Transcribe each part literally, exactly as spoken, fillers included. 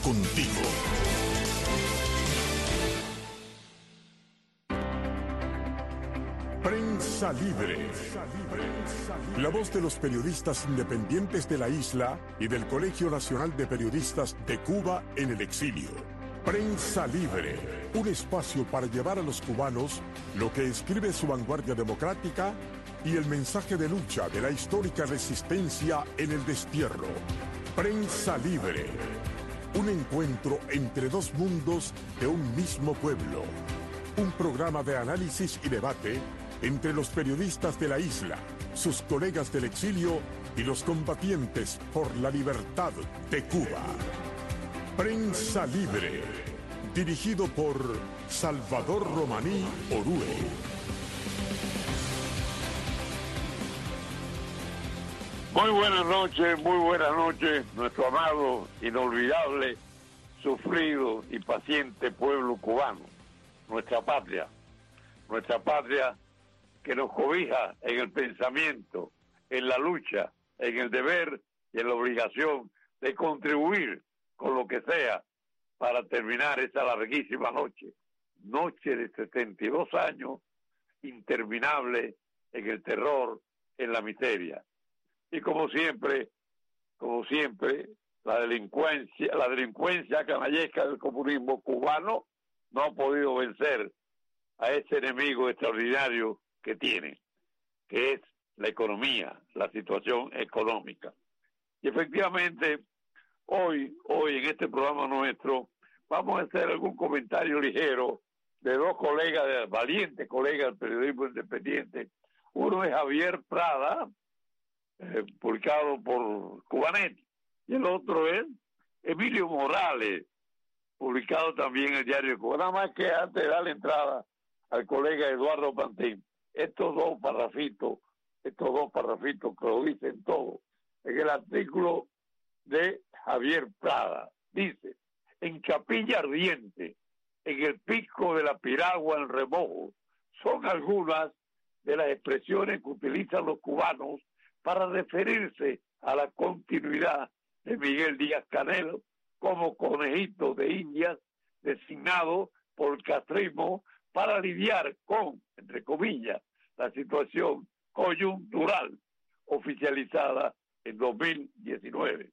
contigo. Prensa Libre. La voz de los periodistas independientes de la isla y del Colegio Nacional de Periodistas de Cuba en el exilio. Prensa Libre, un espacio para llevar a los cubanos lo que escribe su vanguardia democrática y el mensaje de lucha de la histórica resistencia en el destierro. Prensa Libre, un encuentro entre dos mundos de un mismo pueblo. Un programa de análisis y debate entre los periodistas de la isla, sus colegas del exilio y los combatientes por la libertad de Cuba. Prensa Libre, dirigido por Salvador Romaní Orue. Muy buenas noches, muy buenas noches, nuestro amado, inolvidable, sufrido y paciente pueblo cubano, nuestra patria, nuestra patria que nos cobija en el pensamiento, en la lucha, en el deber y en la obligación de contribuir con lo que sea para terminar esta larguísima noche, noche de setenta y dos años, interminable en el terror, en la miseria. Y como siempre, como siempre, la delincuencia, la delincuencia canallesca del comunismo cubano no ha podido vencer a ese enemigo extraordinario que tiene, que es la economía, la situación económica. Y efectivamente, hoy, hoy en este programa nuestro, vamos a hacer algún comentario ligero de dos colegas, de valientes colegas del periodismo independiente. Uno es Javier Prada, eh, publicado por Cubanet, y el otro es Emilio Morales, publicado también en el diario de Cuba. Nada más que antes de darle entrada al colega Eduardo Pantín, estos dos parrafitos, estos dos parrafitos que lo dicen todo, en el artículo de Javier Prada, dice: en Capilla Ardiente, en el pico de la piragua en remojo, son algunas de las expresiones que utilizan los cubanos para referirse a la continuidad de Miguel Díaz-Canel como conejito de indias designado por el castrismo para lidiar con, entre comillas, la situación coyuntural oficializada en dos mil diecinueve,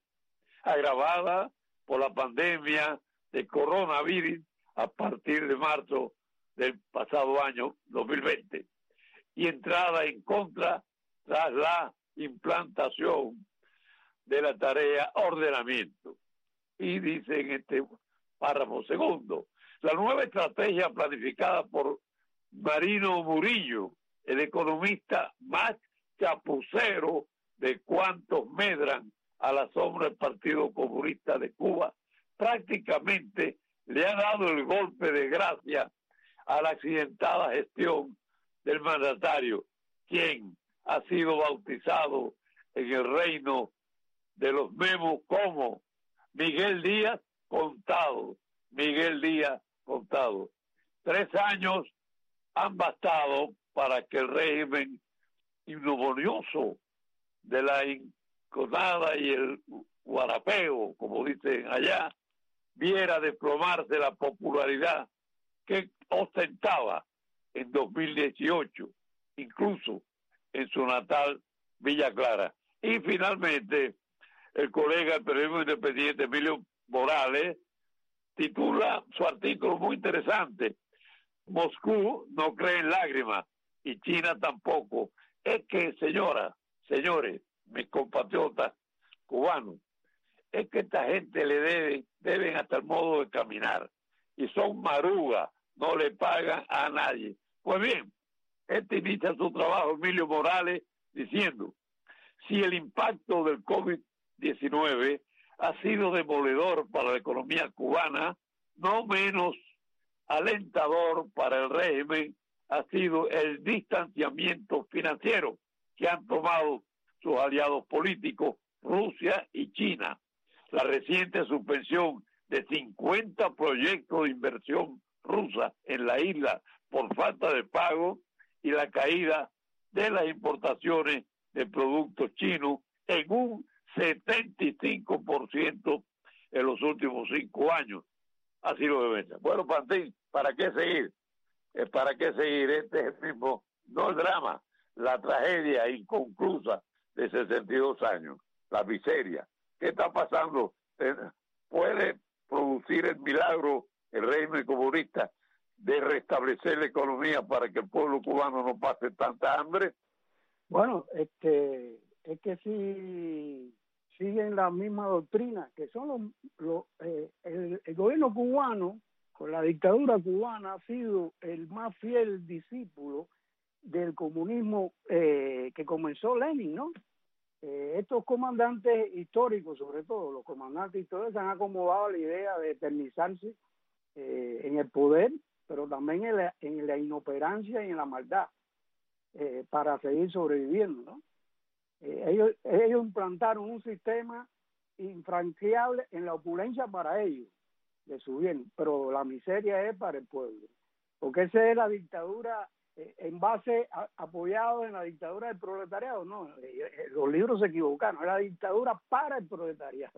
agravada por la pandemia de coronavirus a partir de marzo del pasado año dos mil veinte, y entrada en contra tras la implantación de la tarea ordenamiento. Y dice en este párrafo segundo, la nueva estrategia planificada por Marino Murillo, el economista más chapucero de cuantos medran a la sombra del Partido Comunista de Cuba, prácticamente le ha dado el golpe de gracia a la accidentada gestión del mandatario, quien ha sido bautizado en el reino de los memos como Miguel Díaz Contado. Miguel Díaz Contado. Tres años han bastado para que el régimen ignominioso de la inconada y el guarapeo, como dicen allá, viera desplomarse la popularidad que ostentaba en dos mil dieciocho, incluso en su natal Villa Clara. Y finalmente, el colega del periodismo independiente Emilio Morales titula su artículo muy interesante: Moscú no cree en lágrimas y China tampoco. Es que, señora, señores, mis compatriotas cubanos, es que esta gente le deben, deben hasta el modo de caminar, y son marugas, no le pagan a nadie. Pues bien, este inicia su trabajo, Emilio Morales, diciendo: si el impacto del COVID diecinueve ha sido demoledor para la economía cubana, no menos alentador para el régimen ha sido el distanciamiento financiero que han tomado sus aliados políticos, Rusia y China. La reciente suspensión de cincuenta proyectos de inversión rusa en la isla por falta de pago y la caída de las importaciones de productos chinos en un setenta y cinco por ciento en los últimos cinco años. Así lo debe ser. Bueno, Pantín, ¿para qué seguir? Eh, ¿Para qué seguir? Este es el mismo, no el drama, la tragedia inconclusa de sesenta y dos años, la miseria. ¿Qué está pasando? Eh, ¿Puede producir el milagro el régimen comunista de restablecer la economía para que el pueblo cubano no pase tanta hambre? Bueno, este, es que si siguen la misma doctrina, que son los, los eh, el, el gobierno cubano, con la dictadura cubana, ha sido el más fiel discípulo del comunismo eh, que comenzó Lenin, ¿no? Eh, estos comandantes históricos, sobre todo los comandantes históricos, se han acomodado a la idea de eternizarse eh, en el poder, pero también en la, en la inoperancia y en la maldad, eh, para seguir sobreviviendo, ¿no? Eh, ellos, ellos implantaron un sistema infranqueable en la opulencia para ellos, de su bien, pero la miseria es para el pueblo, porque esa es la dictadura eh, en base a, apoyado en la dictadura del proletariado. No, eh, eh, los libros se equivocaron, es la dictadura para el proletariado,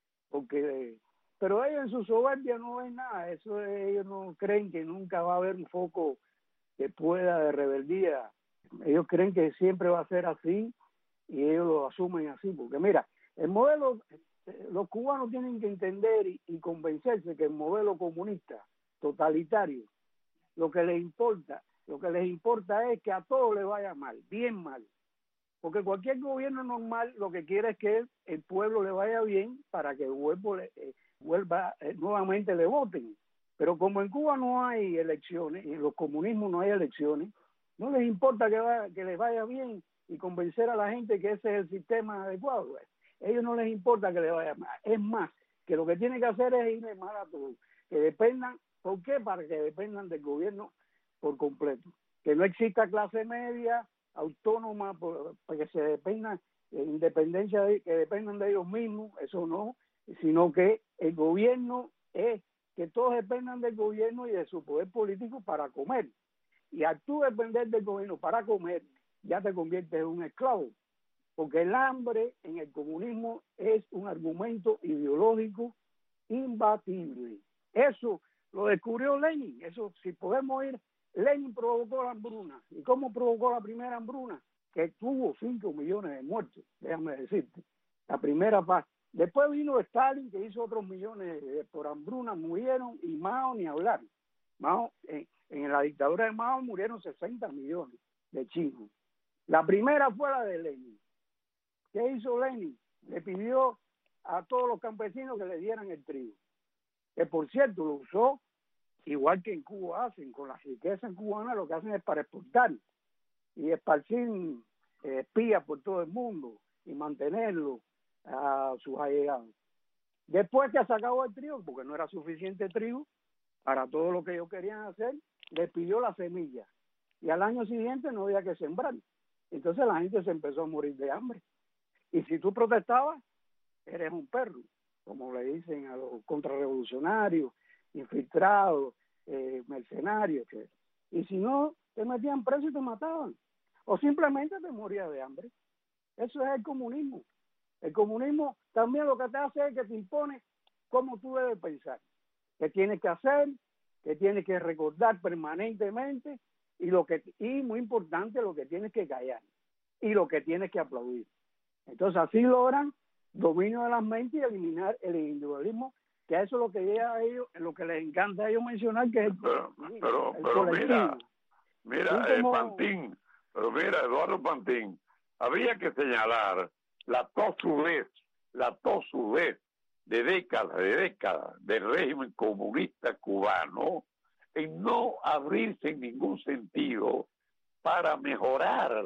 porque eh, pero ellos en su soberbia no ven nada, eso eh, ellos no creen que nunca va a haber un foco que pueda de rebeldía, ellos creen que siempre va a ser así y ellos lo asumen así, porque mira, el modelo, los cubanos tienen que entender y, y convencerse que el modelo comunista totalitario, lo que les importa, lo que les importa es que a todos les vaya mal, bien mal, porque cualquier gobierno normal lo que quiere es que el pueblo le vaya bien para que vuelva, eh, vuelva eh, nuevamente le voten, pero como en Cuba no hay elecciones y en los comunismos no hay elecciones, no les importa que, vaya, que les vaya bien y convencer a la gente que ese es el sistema adecuado, güey. Ellos no les importa que les vaya mal. Es más, que lo que tienen que hacer es irle mal a todos. Que dependan, ¿por qué? Para que dependan del gobierno por completo. Que no exista clase media, autónoma, por, para que se dependan, eh, independencia, de, que dependan de ellos mismos, eso no, sino que el gobierno es que todos dependan del gobierno y de su poder político para comer. Y al tú depender del gobierno para comer, ya te conviertes en un esclavo. Porque el hambre en el comunismo es un argumento ideológico imbatible. Eso lo descubrió Lenin. Eso, si podemos ir, Lenin provocó la hambruna. ¿Y cómo provocó la primera hambruna? Que tuvo cinco millones de muertos, déjame decirte. La primera paz. Después vino Stalin, que hizo otros millones de, por hambruna, murieron, y Mao ni hablar. Mao, en, en la dictadura de Mao murieron sesenta millones de chinos. La primera fue la de Lenin. ¿Qué hizo Lenin? Le pidió a todos los campesinos que le dieran el trigo, que por cierto lo usó igual que en Cuba hacen, con las riquezas cubanas lo que hacen es para exportar y esparcir eh, espías por todo el mundo y mantenerlo a sus allegados. Después que se acabó el trigo, porque no era suficiente trigo para todo lo que ellos querían hacer, les pidió la semilla y al año siguiente no había que sembrar. Entonces la gente se empezó a morir de hambre. Y si tú protestabas, eres un perro, como le dicen a los contrarrevolucionarios, infiltrados, eh, mercenarios. Que, y si no, te metían preso y te mataban. O simplemente te morías de hambre. Eso es el comunismo. El comunismo también lo que te hace es que te impone cómo tú debes pensar, qué tienes que hacer, qué tienes que recordar permanentemente y, lo que, y muy importante, lo que tienes que callar y lo que tienes que aplaudir. Entonces así logran dominio de las mentes y eliminar el individualismo, que eso es lo que llega a ellos, lo que les encanta a ellos mencionar, que es el, pero, pero, el pero colectivo. Mira, mira eh, Pantín, pero mira, Eduardo Pantín, había que señalar la tosudez, la tosudez de décadas, de décadas del régimen comunista cubano en no abrirse en ningún sentido para mejorar,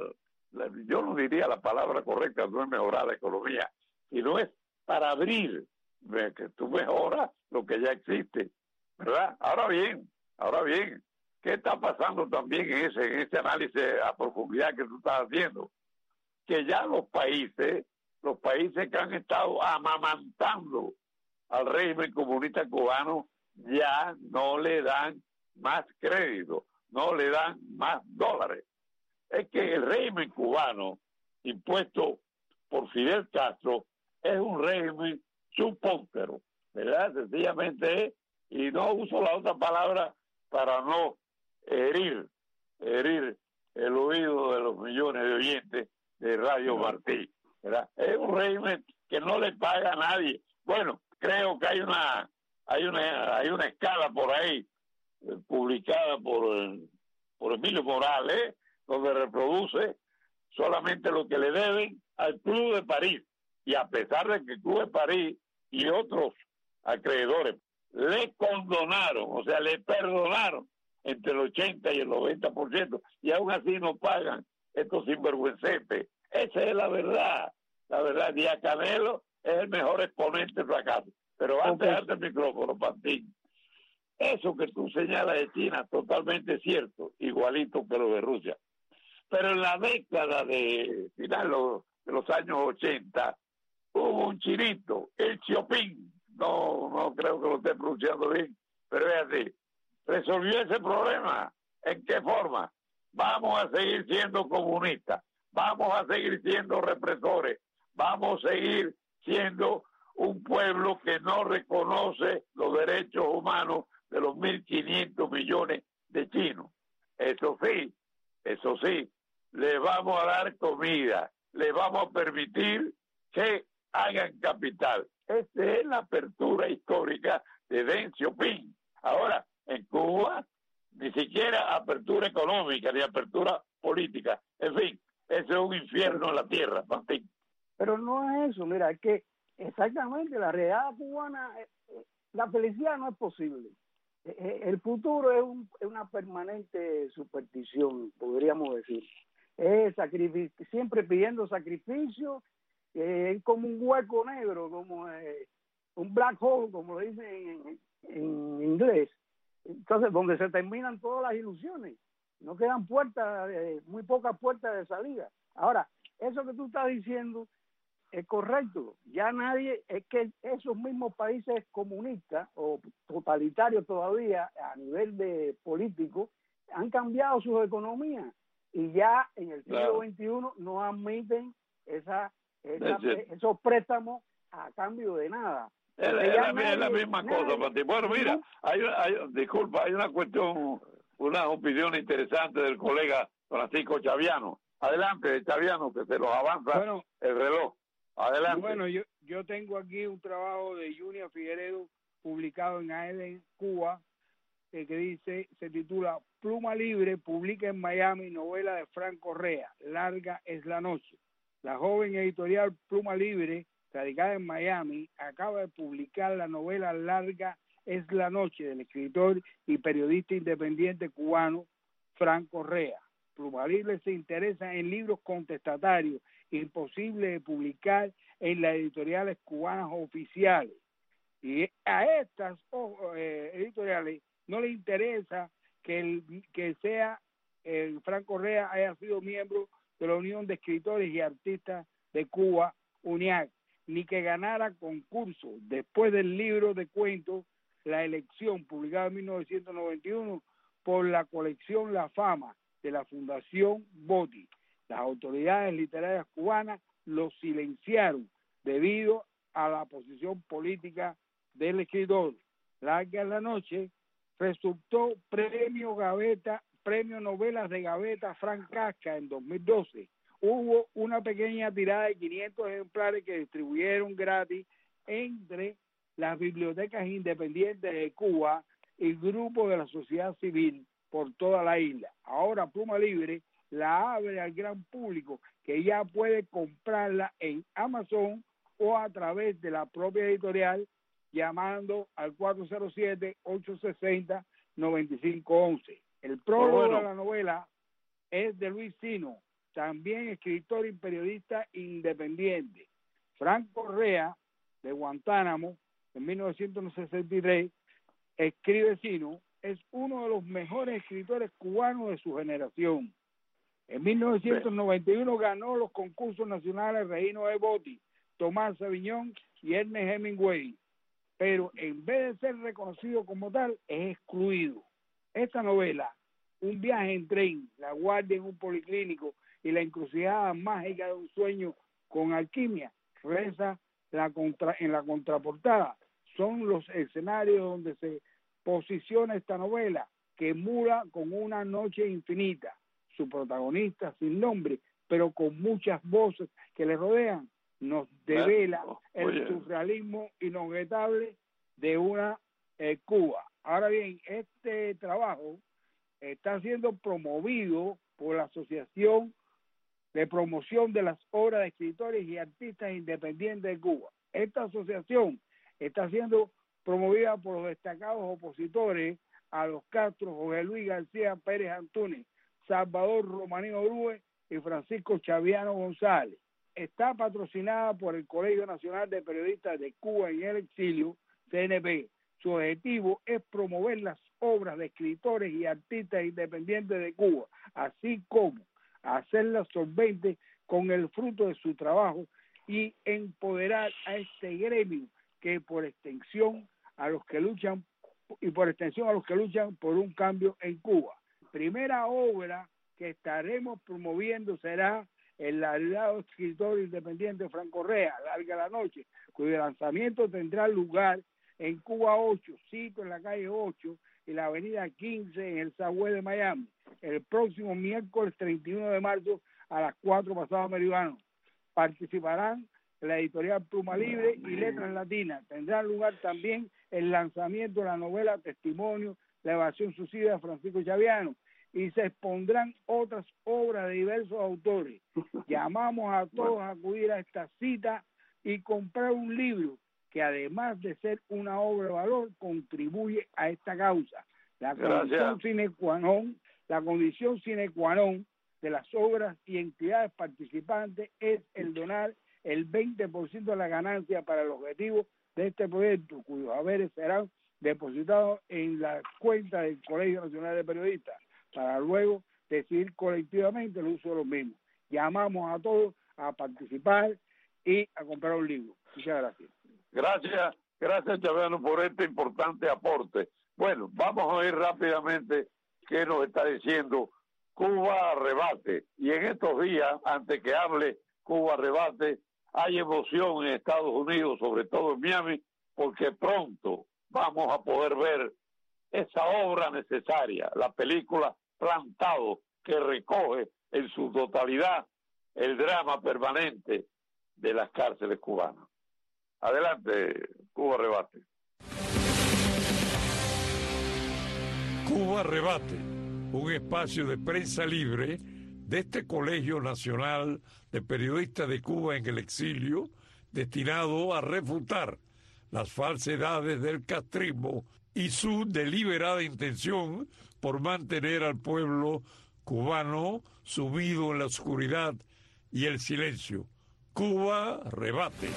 yo no diría la palabra correcta, no es mejorar la economía, sino es para abrir, que tú mejoras lo que ya existe, ¿verdad? Ahora bien, ahora bien, ¿qué está pasando también en ese, en ese análisis a profundidad que tú estás haciendo? Que ya los países, los países que han estado amamantando al régimen comunista cubano ya no le dan más crédito, no le dan más dólares. Es que el régimen cubano impuesto por Fidel Castro es un régimen subpóntero, ¿verdad? Sencillamente es, y no uso la otra palabra para no herir, herir el oído de los millones de oyentes de Radio Martí, ¿verdad? Es un régimen que no le paga a nadie. Bueno, creo que hay una hay una hay una escala por ahí eh, publicada por eh, por Emilio Morales, donde reproduce solamente lo que le deben al Club de París, y a pesar de que el Club de París y otros acreedores le condonaron, o sea, le perdonaron entre el ochenta y el noventa por ciento, y aún así no pagan estos sinvergüencetes. Esa es la verdad, la verdad. Díaz Canelo es el mejor exponente del fracaso. Pero antes, okay. antes el micrófono, Pantín, eso que tú señalas de China, totalmente cierto, igualito que lo de Rusia. Pero en la década de final de los años ochenta, hubo un chinito, el Xiaoping, no, no creo que lo esté pronunciando bien, pero es así, resolvió ese problema. ¿En qué forma? Vamos a seguir siendo comunistas, vamos a seguir siendo represores, vamos a seguir siendo un pueblo que no reconoce los derechos humanos de los mil quinientos millones de chinos. Eso sí, eso sí, les vamos a dar comida, les vamos a permitir que hagan capital. Esta es la apertura histórica de Deng Xiaoping. Ahora, en Cuba, ni siquiera apertura económica, ni apertura política. En fin, ese es un infierno en la tierra, Martín. Pero no es eso, mira, es que exactamente la realidad cubana, la felicidad no es posible. El futuro es, un, es una permanente superstición, podríamos decir. Es sacrificio, siempre pidiendo sacrificio, eh, es como un hueco negro, como eh, un black hole, como lo dicen en, en inglés. Entonces, donde se terminan todas las ilusiones, no quedan puertas, eh, muy pocas puertas de salida. Ahora, eso que tú estás diciendo es correcto. Ya nadie, es que esos mismos países comunistas o totalitarios todavía a nivel de político han cambiado sus economías y ya en el siglo claro. veintiuno no admiten esa, esa esos préstamos a cambio de nada. Es, es, la, nadie, es la misma nadie, cosa, Pati. Bueno, mira, hay, hay, disculpa, hay una cuestión, una opinión interesante del colega Francisco Chaviano. Adelante, Chaviano, que se los avanza bueno, el reloj. Adelante. Bueno, yo, yo tengo aquí un trabajo de Junior Figueredo publicado en A L N Cuba, eh, que dice, se titula Pluma Libre, publica en Miami novela de Frank Correa, Larga es la noche. La joven editorial Pluma Libre, radicada en Miami, acaba de publicar la novela Larga es la noche del escritor y periodista independiente cubano Frank Correa. Pluma Libre se interesa en libros contestatarios, imposibles de publicar en las editoriales cubanas oficiales. Y a estas oh, eh, editoriales no le interesa que, el, que sea el Frank Correa haya sido miembro de la Unión de Escritores y Artistas de Cuba, UNIAC, ni que ganara concurso después del libro de cuentos La Elección, publicado en mil novecientos noventa y uno por la colección La Fama de la Fundación Boti. Las autoridades literarias cubanas lo silenciaron debido a la posición política del escritor. Larga es la noche resultó premio Gaveta, premio Novelas de Gaveta Frank Casca en dos mil doce. Hubo una pequeña tirada de quinientos ejemplares que distribuyeron gratis entre las bibliotecas independientes de Cuba y grupos de la sociedad civil por toda la isla. Ahora Pluma Libre la abre al gran público que ya puede comprarla en Amazon o a través de la propia editorial llamando al cuatro cero siete, ocho seis cero, nueve cinco uno uno. El prólogo bueno. de la novela es de Luis Sino, también escritor y periodista independiente. Frank Correa, de Guantánamo, en mil novecientos sesenta y tres, escribe Sino, es uno de los mejores escritores cubanos de su generación. En mil novecientos noventa y uno ganó los concursos nacionales Reino de Boti, Tomás Saviñón y Ernest Hemingway, pero en vez de ser reconocido como tal, es excluido. Esta novela, un viaje en tren, la guardia en un policlínico y la encrucijada mágica de un sueño con alquimia, reza la contra, en la contraportada, son los escenarios donde se posiciona esta novela, que emula con Una noche infinita. Su protagonista sin nombre, pero con muchas voces que le rodean, nos devela el surrealismo inobjetable de una eh, Cuba. Ahora bien, este trabajo está siendo promovido por la Asociación de Promoción de las Obras de Escritores y Artistas Independientes de Cuba. Esta asociación está siendo promovida por los destacados opositores a los Castro, José Luis García Pérez Antúnez, Salvador Romanino Orue y Francisco Chaviano González. Está patrocinada por el Colegio Nacional de Periodistas de Cuba en el Exilio, C N P. Su objetivo es promover las obras de escritores y artistas independientes de Cuba, así como hacerlas solventes con el fruto de su trabajo y empoderar a este gremio que por extensión a los que luchan y por extensión a los que luchan por un cambio en Cuba. Primera obra que estaremos promoviendo será el laureado escritor independiente Franco Correa, Larga la Noche, cuyo lanzamiento tendrá lugar en Cuba ocho, sito en la calle ocho y la avenida quince en el Subway de Miami, el próximo miércoles treinta y uno de marzo a las cuatro pasadas meridiano. Participarán la editorial Pluma Libre y Letras Latinas. Tendrá lugar también el lanzamiento de la novela Testimonio, la evasión suicida de Francisco Chaviano, y se expondrán otras obras de diversos autores. Llamamos a todos a acudir a esta cita y comprar un libro que, además de ser una obra de valor, contribuye a esta causa. La condición sine qua non, la condición sine qua non de las obras y entidades participantes es el donar el veinte por ciento de la ganancia para el objetivo de este proyecto, cuyos haberes serán depositados en la cuenta del Colegio Nacional de Periodistas, para luego decidir colectivamente el uso de los mismos. Llamamos a todos a participar y a comprar un libro. Muchas gracias. Gracias, gracias Chaviano por este importante aporte. Bueno, vamos a ver rápidamente qué nos está diciendo Cuba Rebate. Y en estos días, antes que hable Cuba Rebate, hay emoción en Estados Unidos, sobre todo en Miami, porque pronto vamos a poder ver esa obra necesaria, la película Plantado, que recoge en su totalidad el drama permanente de las cárceles cubanas. Adelante, Cuba Rebate. Cuba Rebate, un espacio de prensa libre de este Colegio Nacional de Periodistas de Cuba en el Exilio, destinado a refutar las falsedades del castrismo y su deliberada intención por mantener al pueblo cubano sumido en la oscuridad y el silencio. Cuba Rebate.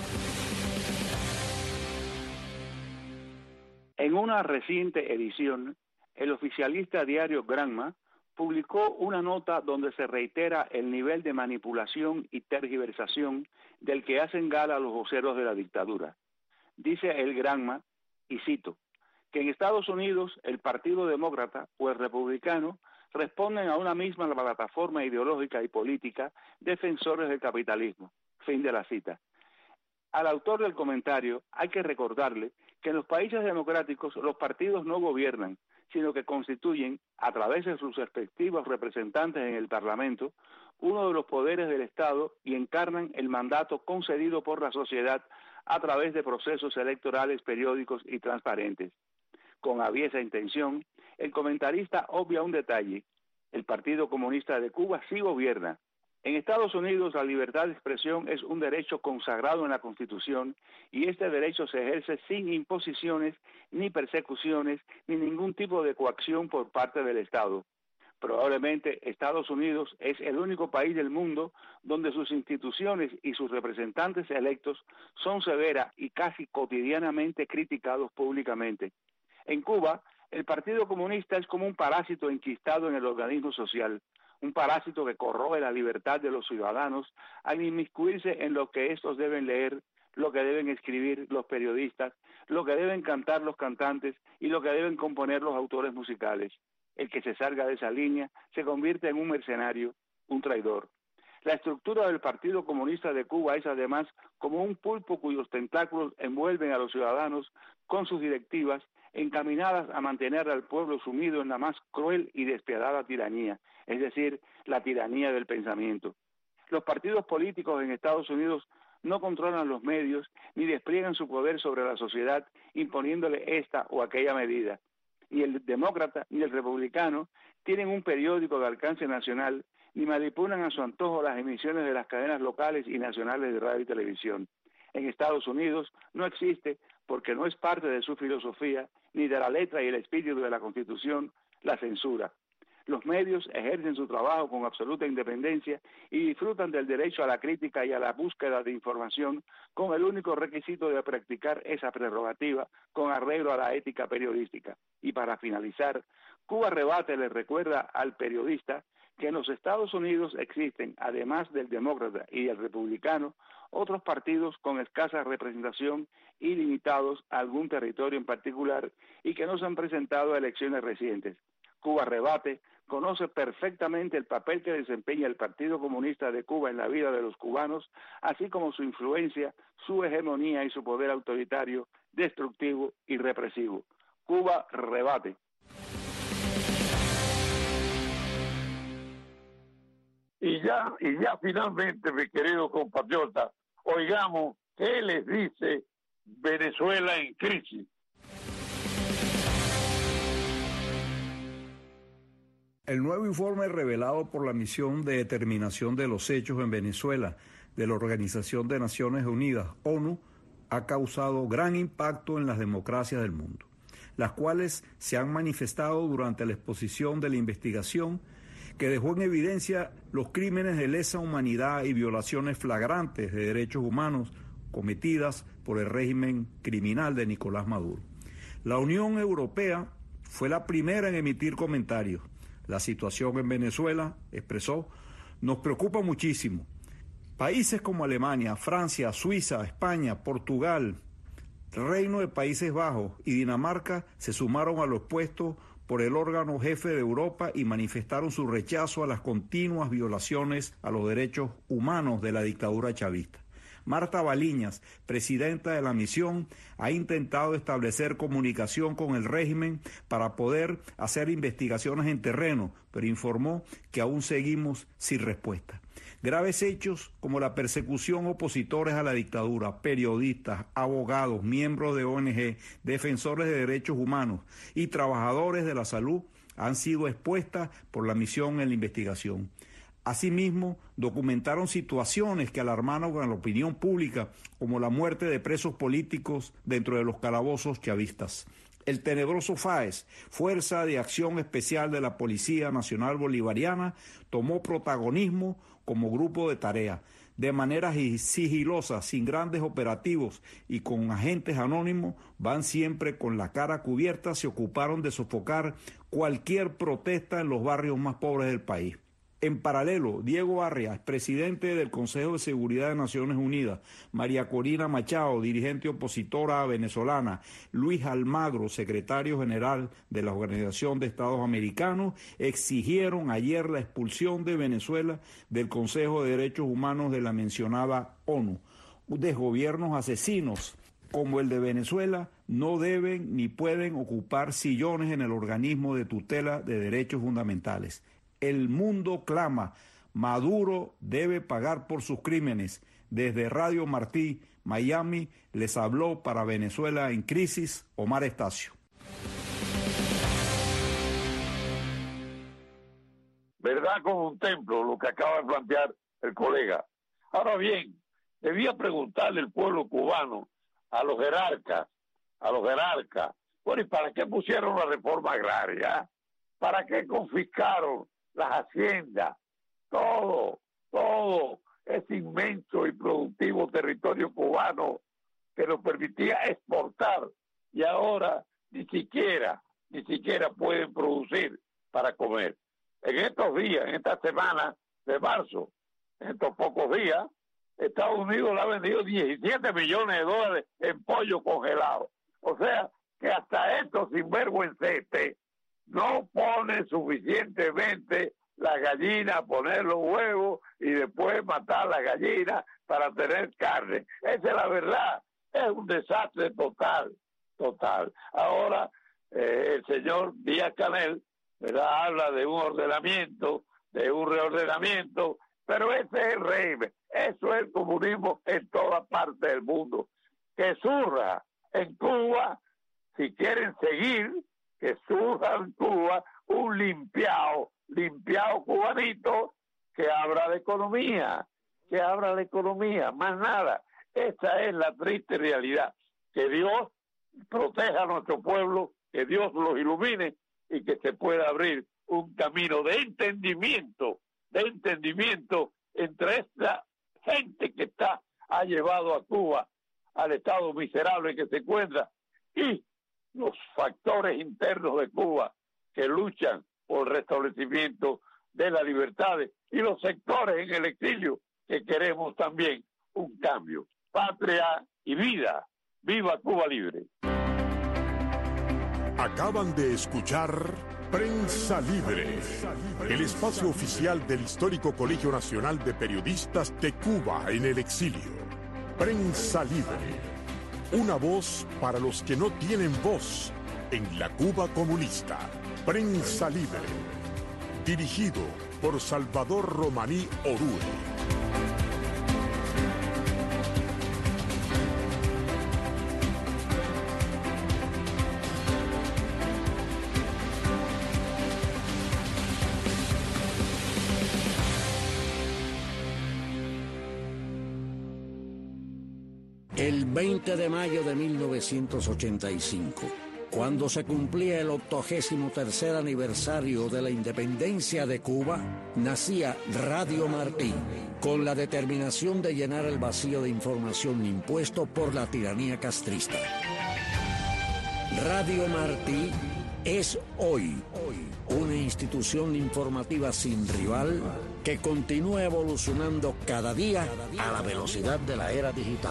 En una reciente edición, el oficialista diario Granma publicó una nota donde se reitera el nivel de manipulación y tergiversación del que hacen gala los voceros de la dictadura. Dice el Granma, y cito, que en Estados Unidos el Partido Demócrata o el Republicano responden a una misma plataforma ideológica y política, defensores del capitalismo. Fin de la cita. Al autor del comentario hay que recordarle que en los países democráticos los partidos no gobiernan, sino que constituyen, a través de sus respectivos representantes en el Parlamento, uno de los poderes del Estado y encarnan el mandato concedido por la sociedad a través de procesos electorales periódicos y transparentes. Con aviesa intención, el comentarista obvia un detalle: el Partido Comunista de Cuba sí gobierna. En Estados Unidos la libertad de expresión es un derecho consagrado en la Constitución y este derecho se ejerce sin imposiciones, ni persecuciones, ni ningún tipo de coacción por parte del Estado. Probablemente Estados Unidos es el único país del mundo donde sus instituciones y sus representantes electos son severas y casi cotidianamente criticados públicamente. En Cuba, el Partido Comunista es como un parásito enquistado en el organismo social, un parásito que corroe la libertad de los ciudadanos al inmiscuirse en lo que estos deben leer, lo que deben escribir los periodistas, lo que deben cantar los cantantes y lo que deben componer los autores musicales. El que se salga de esa línea se convierte en un mercenario, un traidor. La estructura del Partido Comunista de Cuba es además como un pulpo cuyos tentáculos envuelven a los ciudadanos con sus directivas encaminadas a mantener al pueblo sumido en la más cruel y despiadada tiranía, es decir, la tiranía del pensamiento. Los partidos políticos en Estados Unidos no controlan los medios ni despliegan su poder sobre la sociedad imponiéndole esta o aquella medida. Ni el demócrata ni el republicano tienen un periódico de alcance nacional ni manipulan a su antojo las emisiones de las cadenas locales y nacionales de radio y televisión. En Estados Unidos no existe, porque no es parte de su filosofía, ni de la letra y el espíritu de la Constitución, la censura. Los medios ejercen su trabajo con absoluta independencia y disfrutan del derecho a la crítica y a la búsqueda de información con el único requisito de practicar esa prerrogativa con arreglo a la ética periodística. Y para finalizar, Cuba Rebate le recuerda al periodista que en los Estados Unidos existen, además del demócrata y del republicano, otros partidos con escasa representación y limitados a algún territorio en particular y que no se han presentado a elecciones recientes. Cuba Rebate conoce perfectamente el papel que desempeña el Partido Comunista de Cuba en la vida de los cubanos, así como su influencia, su hegemonía y su poder autoritario, destructivo y represivo. Cuba Rebate. Y ya, y ya finalmente, mi querido compatriota, oigamos qué les dice Venezuela en crisis. El nuevo informe revelado por la Misión de Determinación de los Hechos en Venezuela de la Organización de Naciones Unidas, ONU, ha causado gran impacto en las democracias del mundo, las cuales se han manifestado durante la exposición de la investigación que dejó en evidencia los crímenes de lesa humanidad y violaciones flagrantes de derechos humanos cometidas por el régimen criminal de Nicolás Maduro. La Unión Europea fue la primera en emitir comentarios. La situación en Venezuela, expresó, nos preocupa muchísimo. Países como Alemania, Francia, Suiza, España, Portugal, Reino de Países Bajos y Dinamarca se sumaron a lo expuesto por el órgano jefe de Europa y manifestaron su rechazo a las continuas violaciones a los derechos humanos de la dictadura chavista. Marta Baliñas, presidenta de la misión, ha intentado establecer comunicación con el régimen para poder hacer investigaciones en terreno, pero informó que aún seguimos sin respuesta. Graves hechos como la persecución a opositores a la dictadura, periodistas, abogados, miembros de O N G, defensores de derechos humanos y trabajadores de la salud han sido expuestas por la misión en la investigación. Asimismo, documentaron situaciones que alarmaron a la opinión pública, como la muerte de presos políticos dentro de los calabozos chavistas. El tenebroso FAES, Fuerza de Acción Especial de la Policía Nacional Bolivariana, tomó protagonismo como grupo de tarea. De manera sigilosa, sin grandes operativos y con agentes anónimos, van siempre con la cara cubierta, se ocuparon de sofocar cualquier protesta en los barrios más pobres del país. En paralelo, Diego Arias, presidente del Consejo de Seguridad de Naciones Unidas, María Corina Machado, dirigente opositora venezolana, Luis Almagro, secretario general de la Organización de Estados Americanos, exigieron ayer la expulsión de Venezuela del Consejo de Derechos Humanos de la mencionada ONU. Desgobiernos asesinos como el de Venezuela no deben ni pueden ocupar sillones en el organismo de tutela de derechos fundamentales. El mundo clama, Maduro debe pagar por sus crímenes. Desde Radio Martí, Miami, les habló para Venezuela en crisis, Omar Estacio. ¿Verdad? Como un templo, lo que acaba de plantear el colega. Ahora bien, debía preguntarle el pueblo cubano a los jerarcas, a los jerarcas, bueno, ¿y para qué pusieron la reforma agraria? ¿Para qué confiscaron las haciendas? Todo, todo ese inmenso y productivo territorio cubano que nos permitía exportar y ahora ni siquiera, ni siquiera pueden producir para comer. En estos días, en esta semana de marzo, en estos pocos días, Estados Unidos le ha vendido diecisiete millones de dólares en pollo congelado. O sea, que hasta estos sinvergüencetes no pone suficientemente la gallina, poner los huevos y después matar la gallina para tener carne. Esa es la verdad. Es un desastre total, total. Ahora eh, el señor Díaz-Canel, ¿verdad?, habla de un ordenamiento, de un reordenamiento, pero ese es el régimen. Eso es el comunismo en toda parte del mundo. Que surja en Cuba, si quieren seguir, que surja en Cuba un limpiado, limpiado cubanito que abra la economía, que abra la economía, más nada. Esa es la triste realidad. Que Dios proteja a nuestro pueblo, que Dios los ilumine y que se pueda abrir un camino de entendimiento, de entendimiento entre esta gente que está ha llevado a Cuba al estado miserable que se encuentra y los factores internos de Cuba que luchan por el restablecimiento de las libertades y los sectores en el exilio que queremos también un cambio. Patria y vida. ¡Viva Cuba Libre! Acaban de escuchar Prensa Libre, el espacio oficial del histórico Colegio Nacional de Periodistas de Cuba en el exilio. Prensa Libre, una voz para los que no tienen voz en la Cuba comunista. Prensa Libre, dirigido por Salvador Romaní Orue. El veinte de mayo de mil novecientos ochenta y cinco, cuando se cumplía el octogésimo tercer aniversario de la independencia de Cuba, nacía Radio Martí, con la determinación de llenar el vacío de información impuesto por la tiranía castrista. Radio Martí es hoy, hoy una institución informativa sin rival que continúa evolucionando cada día a la velocidad de la era digital.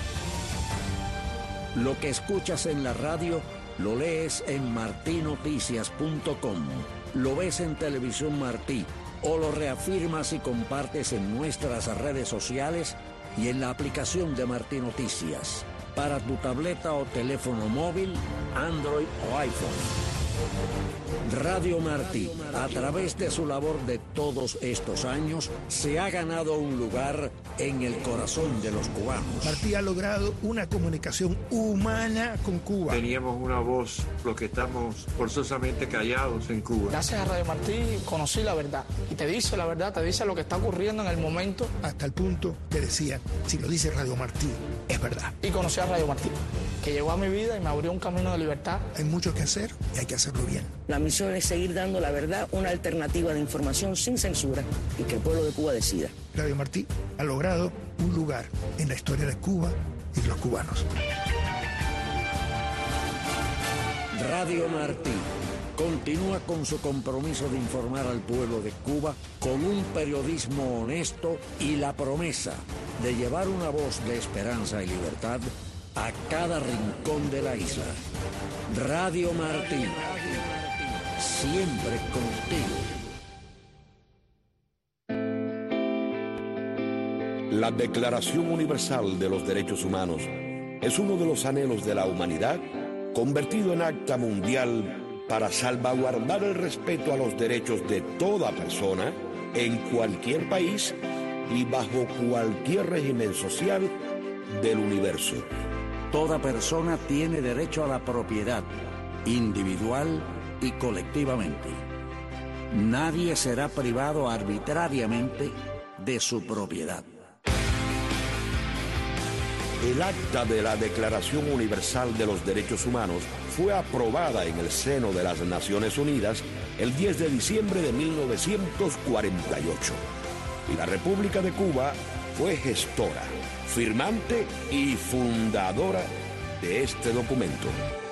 Lo que escuchas en la radio, lo lees en martí noticias punto com, lo ves en Televisión Martí o lo reafirmas y compartes en nuestras redes sociales y en la aplicación de Martí Noticias para tu tableta o teléfono móvil, Android o iPhone. Radio Martí, a través de su labor de todos estos años, se ha ganado un lugar en el corazón de los cubanos. Martí ha logrado una comunicación humana con Cuba. Teníamos una voz, los que estamos forzosamente callados en Cuba. Gracias a Radio Martí conocí la verdad. Y te dice la verdad, te dice lo que está ocurriendo en el momento. Hasta el punto que decían, si lo dice Radio Martí, es verdad. Y conocí a Radio Martí, que llegó a mi vida y me abrió un camino de libertad. Hay mucho que hacer y hay que hacerlo bien. La misión es seguir dando la verdad, una alternativa de información sin censura y que el pueblo de Cuba decida. Radio Martí ha logrado un lugar en la historia de Cuba y de los cubanos. Radio Martí continúa con su compromiso de informar al pueblo de Cuba con un periodismo honesto y la promesa de llevar una voz de esperanza y libertad a cada rincón de la isla. Radio Martí, siempre contigo. La Declaración Universal de los Derechos Humanos es uno de los anhelos de la humanidad convertido en acta mundial para salvaguardar el respeto a los derechos de toda persona en cualquier país y bajo cualquier régimen social del universo. Toda persona tiene derecho a la propiedad, individual y colectivamente. Nadie será privado arbitrariamente de su propiedad. El acta de la Declaración Universal de los Derechos Humanos fue aprobada en el seno de las Naciones Unidas el diez de diciembre de mil novecientos cuarenta y ocho. Y la República de Cuba fue gestora, firmante y fundadora de este documento.